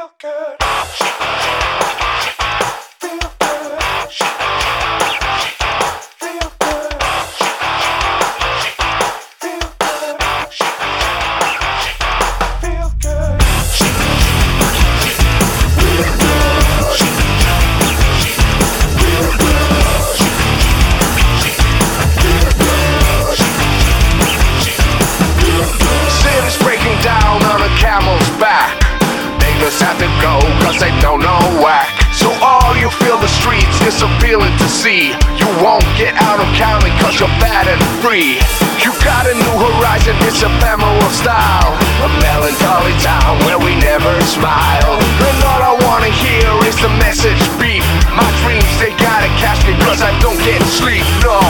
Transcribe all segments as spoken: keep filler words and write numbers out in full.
Feel good. Feel good. Feel good. Feel good. Feel good. City's breaking down on a camel's back. Niggas have to go cause they don't know whack. So all you feel the streets is appealing to see. You won't get out of county cause you're bad and free. You got a new horizon, it's ephemeral style. A melancholy town where we never smile. And all I wanna hear is the message beep. My dreams, they gotta catch me cause I don't get sleep, no.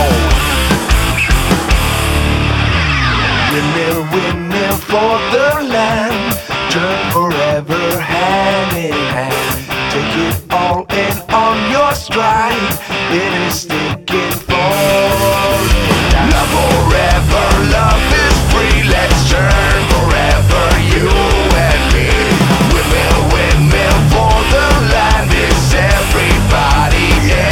Windmill, windmill for the land, turn forever hand in hand. Take it all in on your stride, it is sticking for Love forever, love is free. Let's turn forever, you and me. Windmill, windmill for the land is everybody,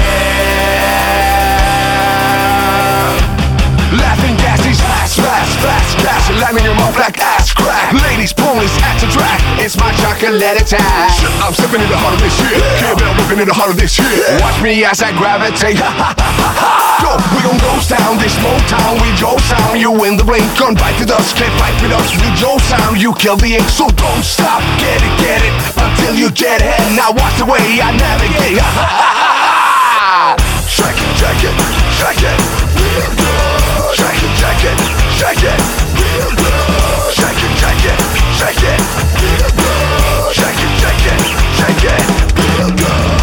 yeah. Laughing gas, these fast, fast, fast, fast. Lime in your mouth like ass crack. Ladies, ponies, action track. It's my chocolate attack. I'm stepping in the heart of this shit. Campbell ripping in the heart of this shit. Watch me as I gravitate. Yo, we gon' ghost down this Motown with your sound. You in the blink, gun bite the dust, can't fight with us with your sound. You kill the ink, so don't stop. Get it, get it, until you get it. Now watch the way I navigate. Shake it, shake it, shake it. Shake it, shake it, shake it. Shake it, shake it, shake it. Shake it, shake it, shake it.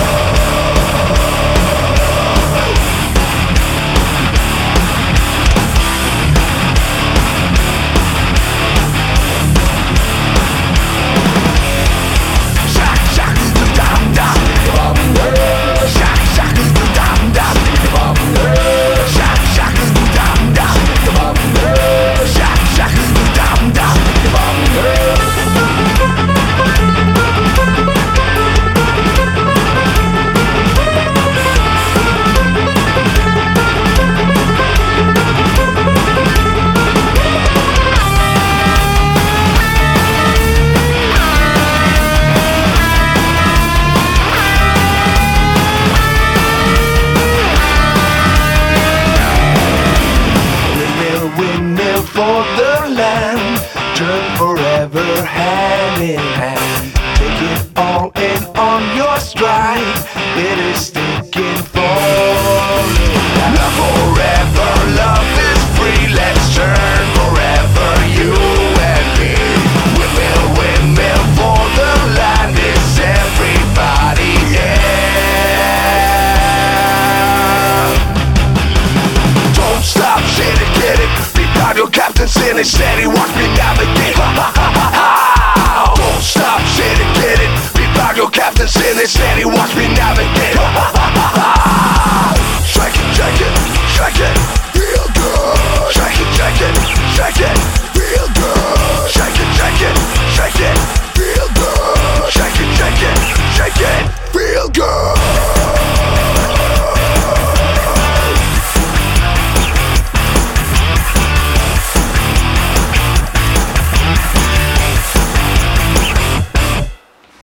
for the land, turn forever hand in hand. Take it all in on your stride, it is sticking for love forever, love is free. Let's turn forever, you and me. Windmill, windmill for the land is everybody, yeah. Don't stop, shit it, get it. Be proud your captain's in it, steady, watch me navigate. Don't stop, shit it, get it. Be proud your captain's in it, steady, watch